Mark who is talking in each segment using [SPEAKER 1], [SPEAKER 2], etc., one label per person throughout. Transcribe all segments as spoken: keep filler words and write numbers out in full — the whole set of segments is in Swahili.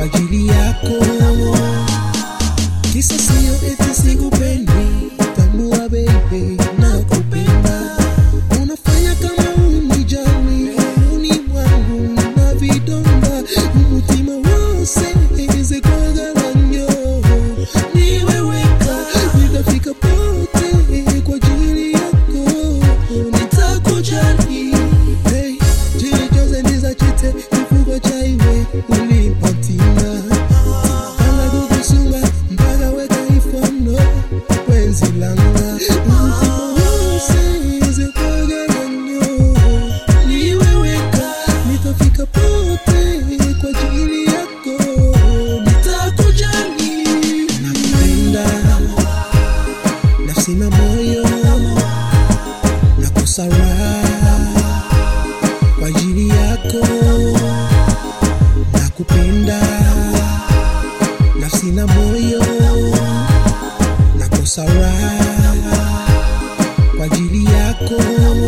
[SPEAKER 1] ajili yako. Kisa sio eti sikupendi, tambua baby nakupenda. Unafanya kama unijali, uni wangu na vidonda, umutima wose eze kwa garanyo. Ni weweka, nitafika pote kwa ajili yako, nitakujali. Hey, jili jose niza chite, nifugo chaiwe, ulipatina. Kala kukusunga, mpaka weka ifono, wenzi langa. Umutima wose eze kwa garanyo. Ni weweka, nitafika pote kwa ajili yako, nitakujali. Nakupenda, nafsi na moyo, nakosa raha kwa ajili yako. Nakupenda, nafsi na moyo, nakosa raha kwa ajili yako.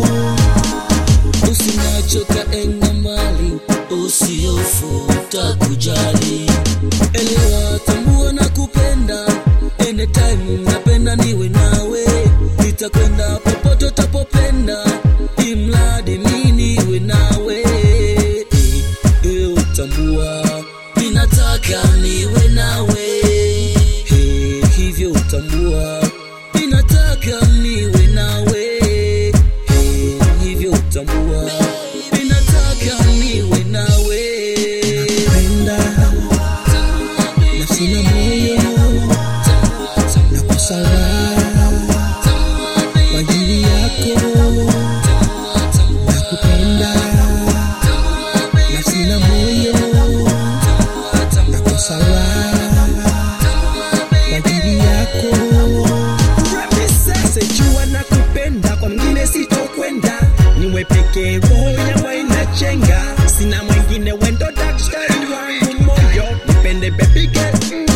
[SPEAKER 2] Usinachoka enga mali, usiofu utakujali. Elewa, tambua na kupenda, anytime napenda niwe nawe. Nitakwenda popote utapopenda, imradi mimi niwe nawe. Eh, utambua, ninataka niwe nawe. Eh, hivyo utambua, ninataka niwe nawe. Eh, hivyo utambua, ninataka niwe nawe.
[SPEAKER 1] Nakupenda, nafsi na moyo, nakosa raha kwa ajili yako. Nakupenda, nafsi na moyo, nakosa raha kwa ajili yako. Sejua nakupenda, kwa mwingine sitokwenda. Niwe pekee, roho yangu inachenga. Sina mwingine, wendo daktari wangu moyo. Nipende baby girl.